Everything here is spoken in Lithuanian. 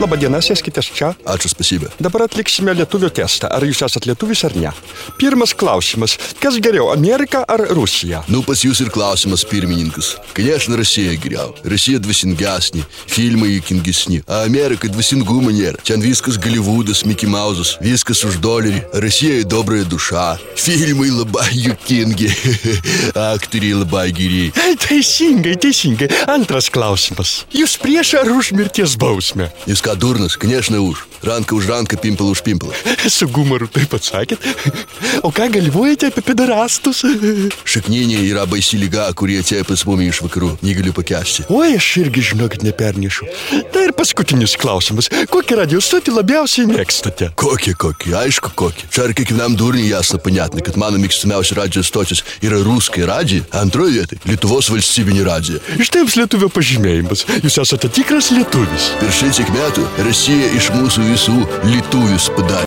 Labadiena, sėskitės čia. Ačiū, spasybė. Dabar atliksime lietuvių testą. Ar jūs esat lietuvis ar ne? Pirmas klausimas. Kas geriau, Amerika ar Rusija? Nu, pas jūs ir klausimas, pirmininkas. Конечно, Россия geriau. Россия dvasingesnė, filmai juokingesni. A Amerika dvasingumo nėra. Čia viskas Gollivoodas, Mickey Mouse'as, viskas už dolerį. Россия dobrая duša. Filmai labai juokingi. Aktoriai labai geri. Teisingai. Antras klausimas. Jūs prieš ar už mirties bausmę? Jūs ką, durnas? Конечно, už. Ranka už ranką, pimpal už pimpalą. Su humoru taip atsakėt. O ką galvojate apie pederastus? Šakninė yra baisi liga, kurie atėjo pas mumi iš vakarų. Negaliu pakęsti. Oi, aš irgi žinokit nepernešu. Tai ir paskutinis klausimas. Kokį radijo stotį labiausiai mėgstate? Kokį? Aišku, kokį. Čia ar kiekvienam durniui jasna paniatna, kad mano mėgstamiausia radijo stotis yra Ruskai radija, antroje vietoje Lietuvos valstybinė radija. Štai jums lietuvio pažymėjimas. Jūs esate tikras lietuvis. Per šitiek metų Rusija iš mūsų visų lietuvius padarė.